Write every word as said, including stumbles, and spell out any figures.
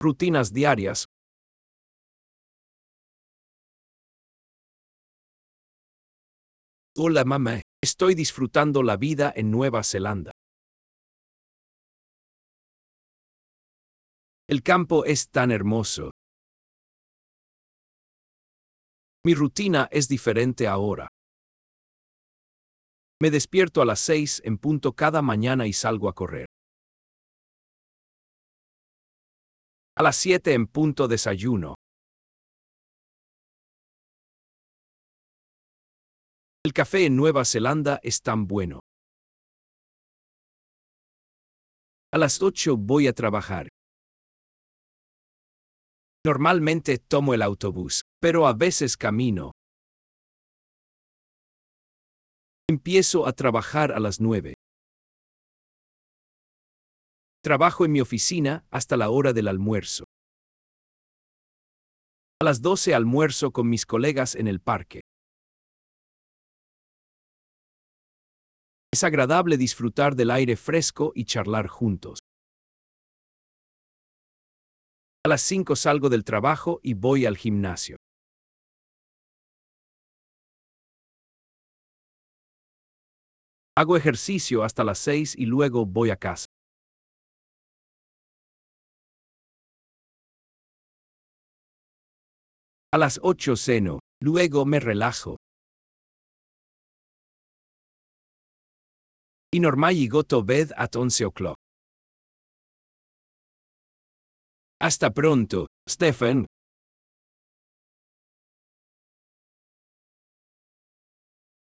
Rutinas diarias. Hola mamá, estoy disfrutando la vida en Nueva Zelanda. El campo es tan hermoso. Mi rutina es diferente ahora. Me despierto a las seis en punto cada mañana y salgo a correr. A las siete en punto desayuno. El café en Nueva Zelanda es tan bueno. A las ocho voy a trabajar. Normalmente tomo el autobús, pero a veces camino. Empiezo a trabajar a las nueve. Trabajo en mi oficina hasta la hora del almuerzo. A las doce almuerzo con mis colegas en el parque. Es agradable disfrutar del aire fresco y charlar juntos. A las cinco salgo del trabajo y voy al gimnasio. Hago ejercicio hasta las seis y luego voy a casa. A las ocho ceno, luego me relajo. Y normally go to bed at once o'clock. Hasta pronto, Stephen.